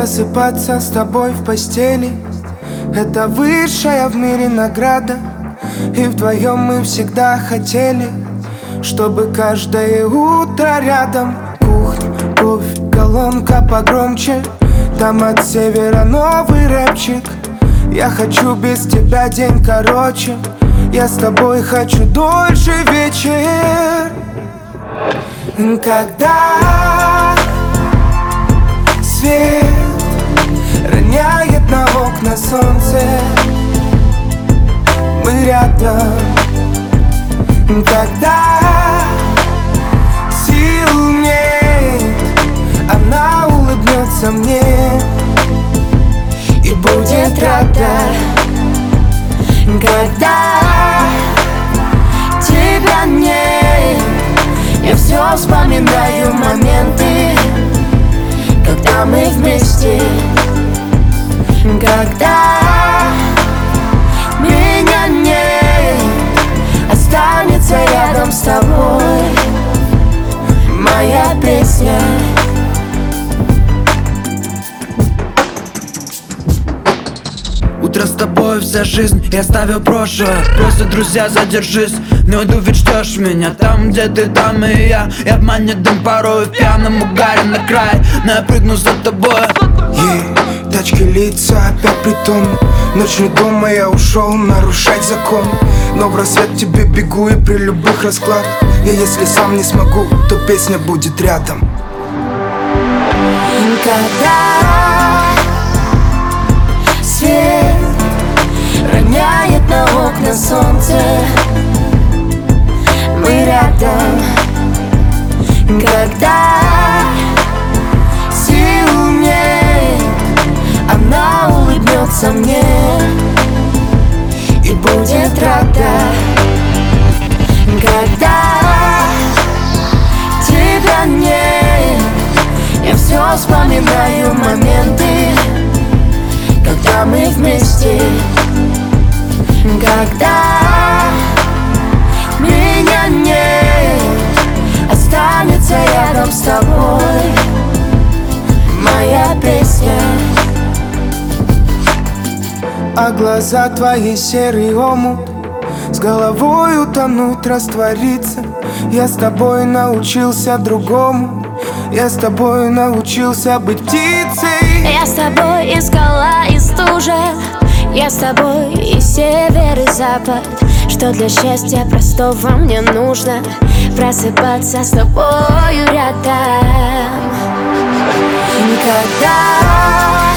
Просыпаться с тобой в постели — это высшая в мире награда. И вдвоем мы всегда хотели, чтобы каждое утро рядом. Кухня, кофе, колонка погромче, там от севера новый рэпчик. Я хочу без тебя день короче, я с тобой хочу дольше вечер. Когда свет роняет на окна солнце, мы рядом. Когда сил нет, она улыбнется мне и будет рада. Когда тебя нет, я все вспоминаю моменты, когда мы вместе. Когда меня нет, останется рядом с тобой моя песня. Утро с тобой, вся жизнь, я оставил прошлое. Просто, друзья, задержись, не уйду, ведь ждешь меня. Там, где ты, там и я. И обманет дым порой в пьяном угаре на край. Но я прыгну за тобой. Тачки, лица, опять притон. Ночь не дома, я ушел нарушать закон. Но в рассвет тебе бегу и при любых раскладах. И если сам не смогу, то песня будет рядом. Когда свет роняет на окна солнце, мы рядом. Когда сил нет, она улыбнется мне и будет рада. Когда тебя нет, я все вспоминаю моменты, когда мы вместе. Когда меня нет, останется рядом с тобой моя песня. А глаза твои серый омут, с головой утонуть, раствориться. Я с тобой научился другому, я с тобой научился быть птицей. Я с тобой и скала, и стужа, я с тобой и север, и запад. Что для счастья простого мне нужно просыпаться с тобою рядом. Когда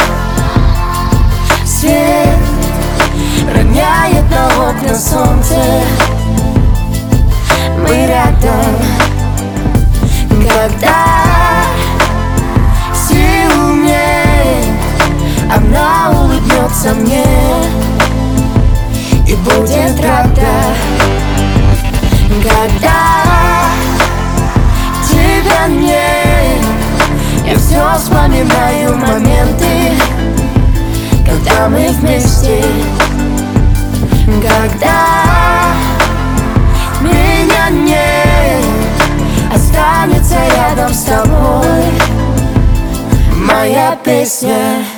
свет роняет на окна солнце, мы рядом. Когда сил нет, она улыбнется мне и будет рада. Когда тебя нет, я все вспоминаю моменты, когда мы вместе. Когда меня нет, останется рядом с тобой моя песня.